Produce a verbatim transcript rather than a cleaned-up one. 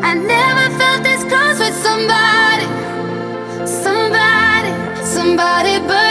I never felt this close with somebody, somebody, somebody but